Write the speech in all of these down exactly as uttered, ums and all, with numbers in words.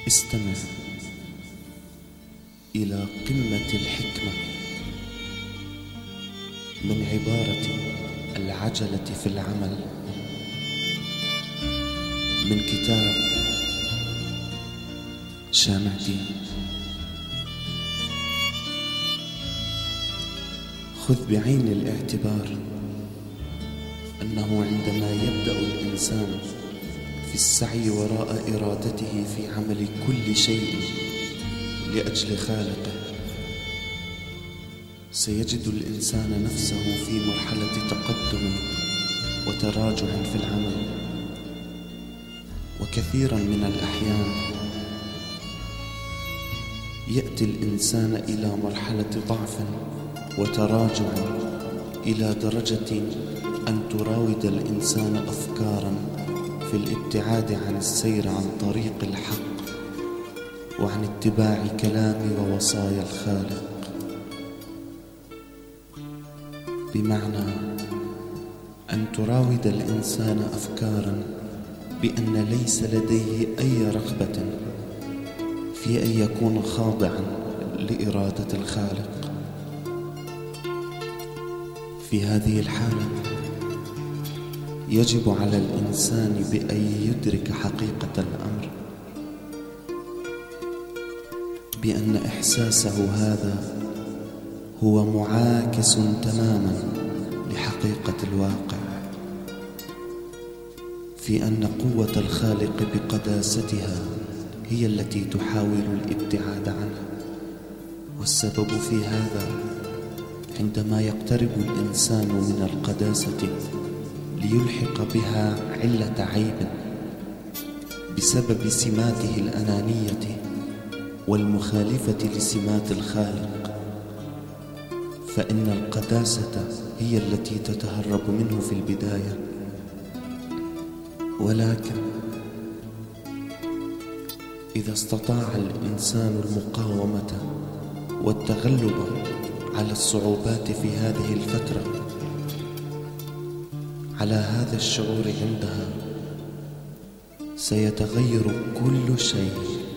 استمع إلى قمة الحكمة من عبارة العجلة في العمل من كتاب شامع دين. خذ بعين الاعتبار أنه عندما يبدأ الإنسان في السعي وراء إرادته في عمل كل شيء لأجل خالقه، سيجد الإنسان نفسه في مرحلة تقدم وتراجع في العمل، وكثيرا من الأحيان يأتي الإنسان إلى مرحلة ضعف وتراجع إلى درجة أن تراود الإنسان أفكارا في الابتعاد عن السير عن طريق الحق وعن اتباع كلام ووصايا الخالق، بمعنى أن تراود الإنسان أفكارا بأن ليس لديه أي رغبة في أن يكون خاضعا لإرادة الخالق. في هذه الحالة يجب على الإنسان بأن يدرك حقيقة الأمر، بأن إحساسه هذا هو معاكس تماما لحقيقة الواقع، في أن قوة الخالق بقداستها هي التي تحاول الابتعاد عنها. والسبب في هذا عندما يقترب الإنسان من القداسة ليلحق بها علة عيب بسبب سماته الأنانية والمخالفة لسمات الخالق، فإن القداسة هي التي تتهرب منه في البداية. ولكن إذا استطاع الإنسان المقاومة والتغلب على الصعوبات في هذه الفترة، على هذا الشعور عندها سيتغير كل شيء،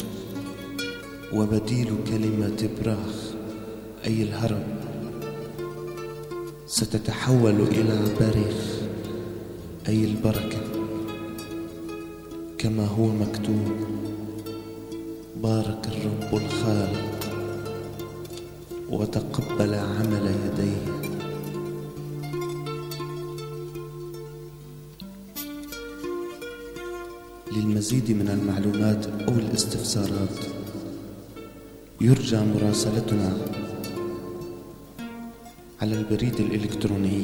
وبديل كلمة براخ أي الهرب ستتحول إلى بريخ أي البركة، كما هو مكتوب: بارك الرب الخالق وتقبل عمل يديه. للمزيد من المعلومات أو الاستفسارات يرجى مراسلتنا على البريد الإلكتروني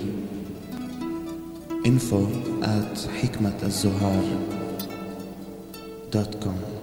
info at حكمة الزهار دوت كوم.